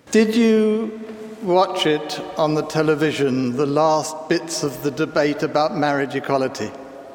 Did you watch it on the television, the last bits of the debate about marriage equality?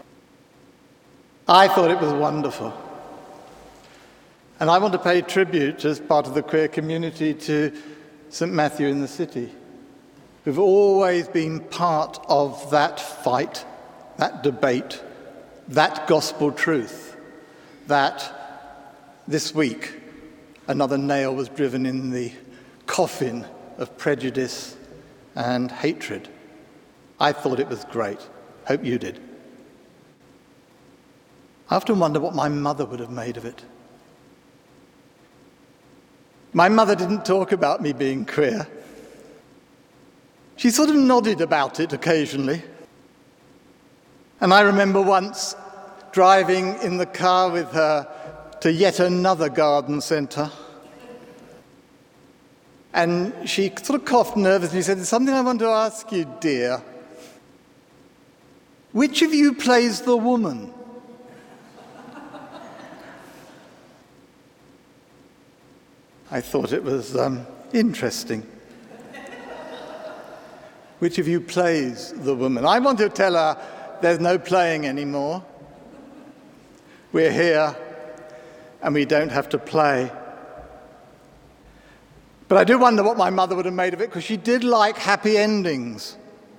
I thought it was wonderful. And I want to pay tribute as part of the queer community to St. Matthew in the City, who've always been part of that fight, that debate, that gospel truth, that this week another nail was driven in the coffin of prejudice and hatred. I thought it was great. Hope you did. I often wonder what my mother would have made of it. My mother didn't talk about me being queer. She sort of nodded about it occasionally. And I remember once driving in the car with her to yet another garden centre. And she sort of coughed nervously and said, "There's something I want to ask you, dear. Which of you plays the woman?" I thought it was interesting. Which of you plays the woman? I want to tell her there's no playing anymore. We're here and we don't have to play. But I do wonder what my mother would have made of it, because she did like happy endings.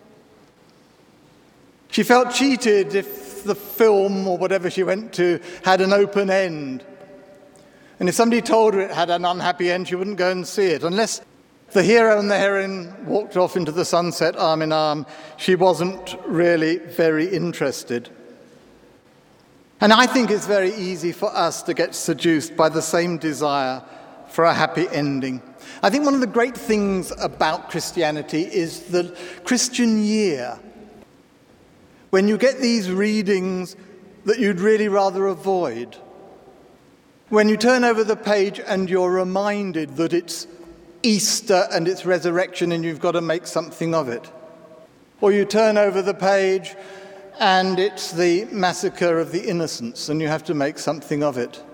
She felt cheated if the film or whatever she went to had an open end. And if somebody told her it had an unhappy end, she wouldn't go and see it. Unless the hero and the heroine walked off into the sunset arm in arm, she wasn't really very interested. And I think it's very easy for us to get seduced by the same desire for a happy ending. I think one of the great things about Christianity is the Christian year, when you get these readings that you'd really rather avoid. When you turn over the page and you're reminded that it's Easter and it's resurrection and you've got to make something of it. Or you turn over the page and it's the massacre of the innocents and you have to make something of it.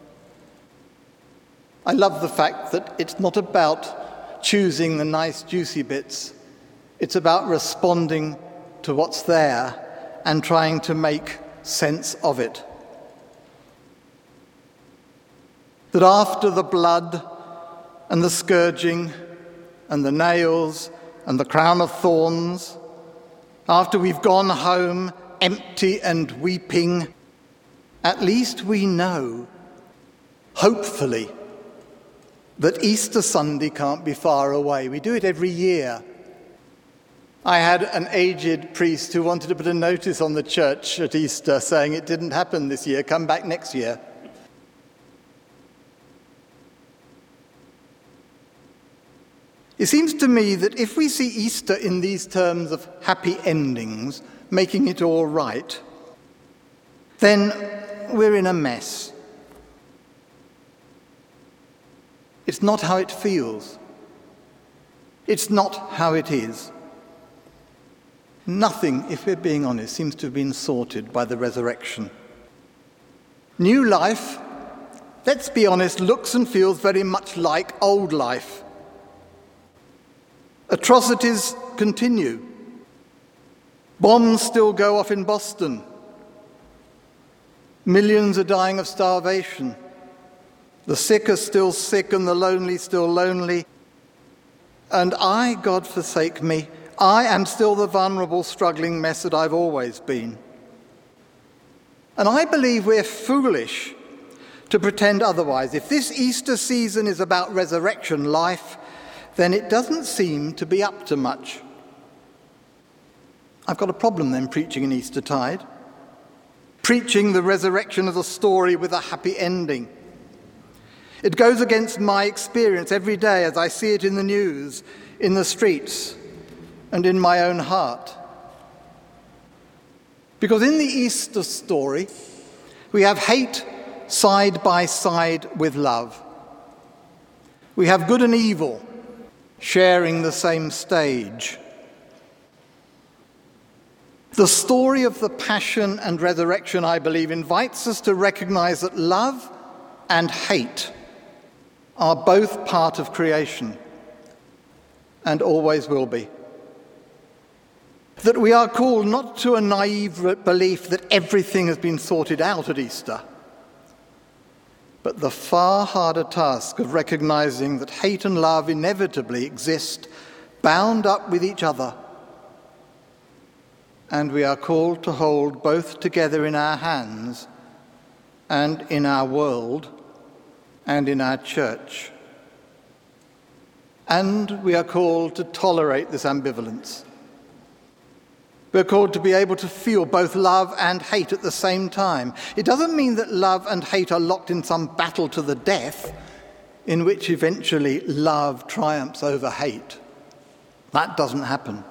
I love the fact that it's not about choosing the nice juicy bits. It's about responding to what's there and trying to make sense of it. That after the blood and the scourging and the nails and the crown of thorns, after we've gone home empty and weeping, at least we know, hopefully, that Easter Sunday can't be far away. We do it every year. I had an aged priest who wanted to put a notice on the church at Easter saying it didn't happen this year, come back next year. It seems to me that if we see Easter in these terms of happy endings, making it all right, then we're in a mess. It's not how it feels. It's not how it is. Nothing, if we're being honest, seems to have been sorted by the resurrection. New life, let's be honest, looks and feels very much like old life. Atrocities continue. Bombs still go off in Boston. Millions are dying of starvation. The sick are still sick and the lonely still lonely. And I, God forsake me, I am still the vulnerable, struggling mess that I've always been. And I believe we're foolish to pretend otherwise. If this Easter season is about resurrection life, then it doesn't seem to be up to much. I've got a problem then preaching an Eastertide, preaching the resurrection as a story with a happy ending. It goes against my experience every day as I see it in the news, in the streets, and in my own heart. Because in the Easter story, we have hate side by side with love. We have good and evil sharing the same stage. The story of the passion and resurrection, I believe, invites us to recognize that love and hate are both part of creation. and always will be. That we are called not to a naive belief that everything has been sorted out at Easter, but the far harder task of recognizing that hate and love inevitably exist bound up with each other, and we are called to hold both together in our hands and in our world and in our church. And we are called to tolerate this ambivalence. We're called to be able to feel both love and hate at the same time. It doesn't mean that love and hate are locked in some battle to the death, in which eventually love triumphs over hate. That doesn't happen.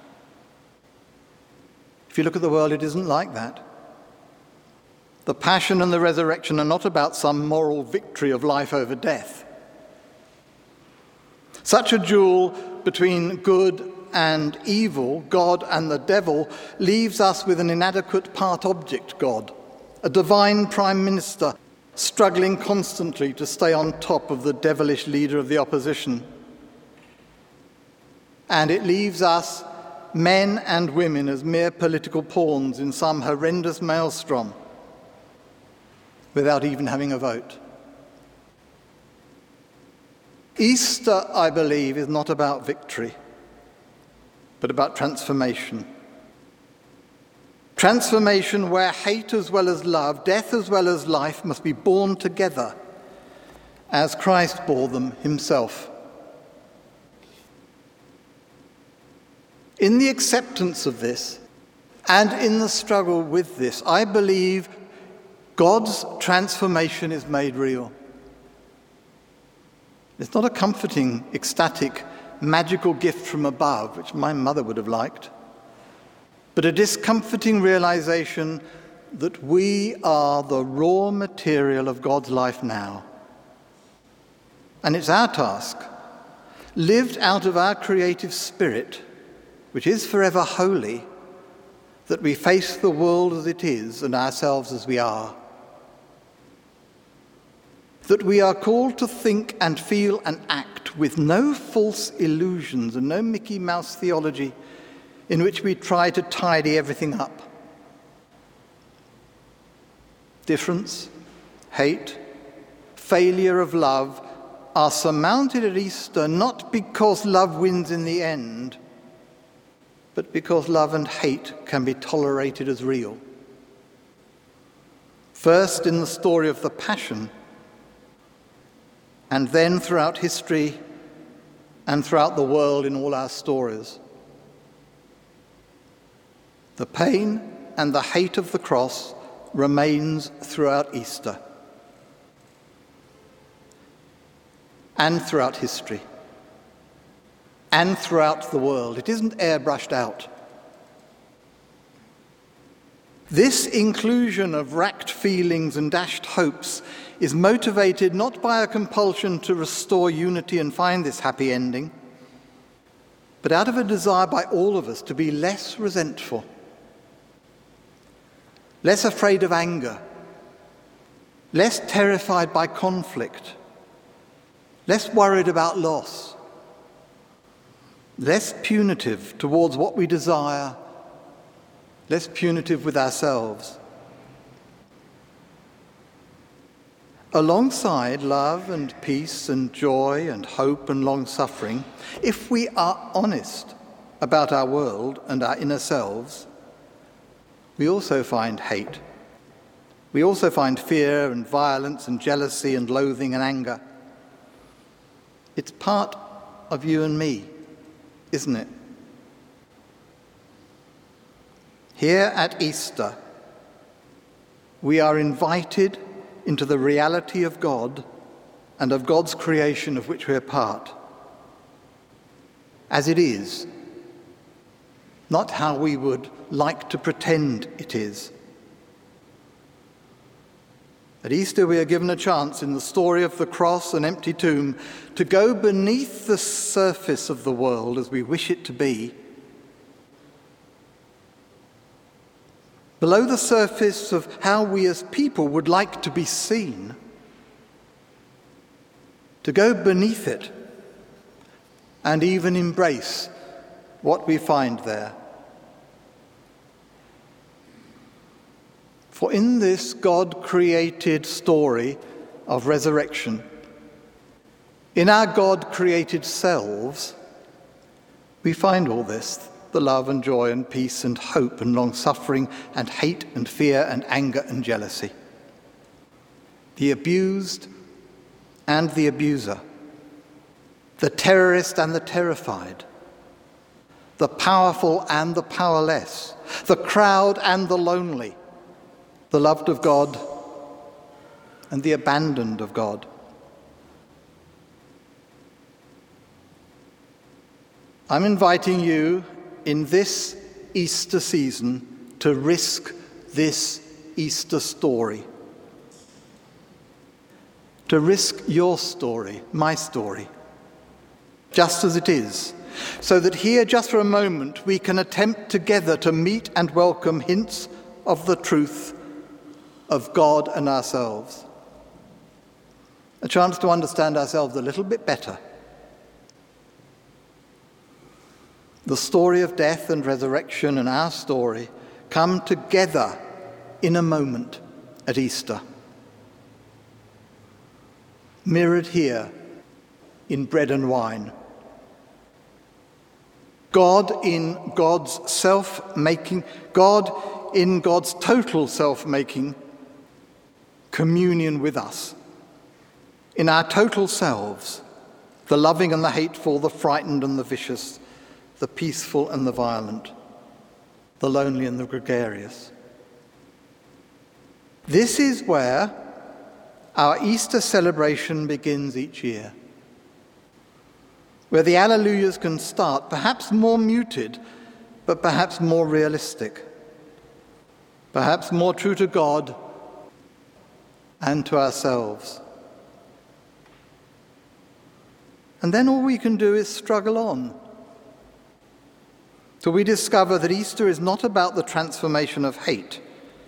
If you look at the world, it isn't like that. The Passion and the Resurrection are not about some moral victory of life over death. Such a duel between good and evil, God and the devil, leaves us with an inadequate part object God, a divine prime minister struggling constantly to stay on top of the devilish leader of the opposition. And it leaves us, men and women, as mere political pawns in some horrendous maelstrom, without even having a vote. Easter, I believe, is not about victory, but about transformation. Transformation where hate as well as love, death as well as life must be borne together as Christ bore them himself. In the acceptance of this and in the struggle with this, I believe God's transformation is made real. It's not a comforting, ecstatic, magical gift from above, which my mother would have liked, but a discomforting realization that we are the raw material of God's life now. And it's our task, lived out of our creative spirit, which is forever holy, that we face the world as it is and ourselves as we are. That we are called to think and feel and act with no false illusions and no Mickey Mouse theology in which we try to tidy everything up. Difference, hate, failure of love are surmounted at Easter not because love wins in the end, but because love and hate can be tolerated as real. First in the story of the Passion, and then throughout history and throughout the world in all our stories. The pain and the hate of the cross remains throughout Easter and throughout history and throughout the world. It isn't airbrushed out. This inclusion of racked feelings and dashed hopes is motivated not by a compulsion to restore unity and find this happy ending, but out of a desire by all of us to be less resentful, less afraid of anger, less terrified by conflict, less worried about loss, less punitive towards what we desire, less punitive with ourselves. Alongside love and peace and joy and hope and long-suffering, if we are honest about our world and our inner selves, we also find hate. We also find fear and violence and jealousy and loathing and anger. It's part of you and me, isn't it? Here at Easter, we are invited into the reality of God and of God's creation of which we are part, as it is, not how we would like to pretend it is. At Easter, we are given a chance in the story of the cross and empty tomb to go beneath the surface of the world as we wish it to be, below the surface of how we as people would like to be seen, to go beneath it and even embrace what we find there. For in this God-created story of resurrection, in our God-created selves, we find all this, the love and joy and peace and hope and long-suffering and hate and fear and anger and jealousy. The abused and the abuser, the terrorist and the terrified, the powerful and the powerless, the crowd and the lonely, the loved of God and the abandoned of God. I'm inviting you in this Easter season to risk this Easter story. To risk your story, my story, just as it is, so that here, just for a moment, we can attempt together to meet and welcome hints of the truth of God and ourselves. A chance to understand ourselves a little bit better. The story of death and resurrection and our story come together in a moment at Easter. Mirrored here in bread and wine. God in God's self-making, God in God's total self-making, communion with us. In our total selves, the loving and the hateful, the frightened and the vicious, the peaceful and the violent, the lonely and the gregarious. This is where our Easter celebration begins each year, where the Alleluias can start, perhaps more muted, but perhaps more realistic, perhaps more true to God and to ourselves. And then all we can do is struggle on, till we discover that Easter is not about the transformation of hate,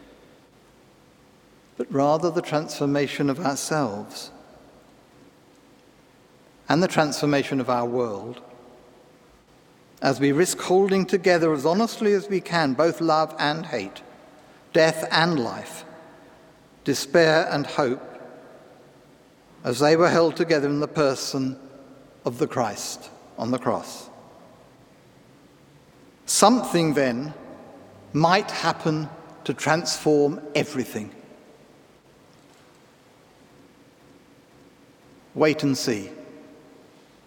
but rather the transformation of ourselves and the transformation of our world, as we risk holding together as honestly as we can both love and hate, death and life, despair and hope, as they were held together in the person of the Christ on the cross. Something then might happen to transform everything. Wait and see.